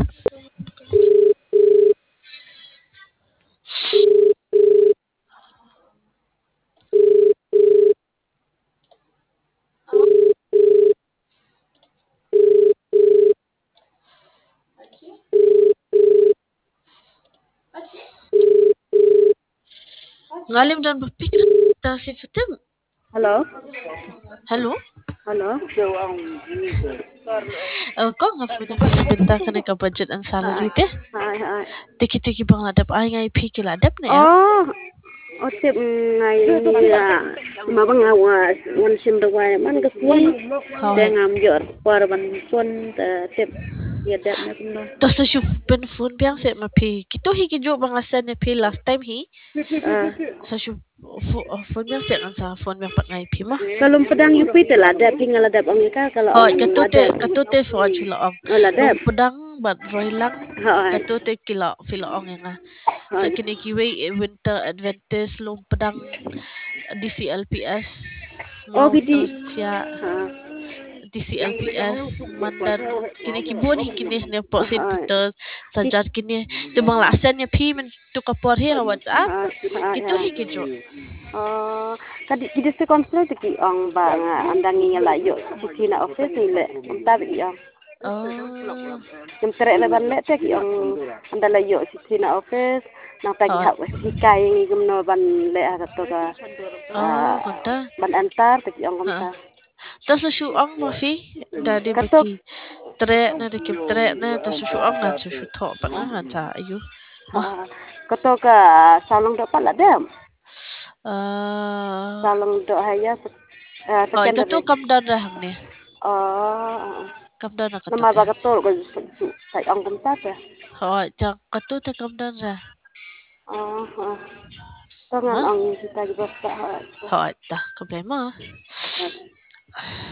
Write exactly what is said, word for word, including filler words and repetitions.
Ngalim dan berpikir tasik fitim. Halo. Halo. Halo. Uh, kau ngafudin binta kana ka budget and salary teh. Hai hai. Tiki-tiki bang ladap ay ngay piki ladap na ya. Oh. Oh tip ngay ya. Mabang awas wan sim dawai man ka kun. Hawai. Dengam jor par ban kun tip ya dap na kun. Tas na siya pen phone biang set ma pi. Kito hi kijo bang asan na pi last time hi. Sa siya phone biang set ang sa phone biang pat ngay pi ma. Kalau pedang yupi te ladap tinggal ladap ang ka kalau Hawai katute katute so chula ong. ladap. Pedang bat roy lang. Hai. Katute kila fila ong nga. Sa kini kiwi winter adventist lum pedang D C L P S. Oh Mau gidi. siya D C L P S mandan kini kibun hi kini ne po Saint Peter sajar kini tu bang lasan nya pi men tu kapor hi ra WhatsApp gitu hi kijo. Oh, kadi kidi se konstru ki ong bang andangi ngala yo sisi na office ni le umta bi ong. Oh. Jem tere le ban le te ki ong andala yo sisi na office na ta ki hak ki kai ngi gumno ban le aga to ka. Oh, kanta. Ban antar te ki ong umta. Tas su ang ma fi dadi baki tre na de kim tre na tas su ang na su su tho pa na han sa ayu. Kato ka salong do pala dem. Uh, salong do haya oh, secondary. itu kam dan dah ni. Oh. Kam dan nak Nama ba kato ko sai ang kumta ta. Oh, jak katu te kam dan dah. Oh. Tangan ang kita juga tak. Hoi, dah, problema.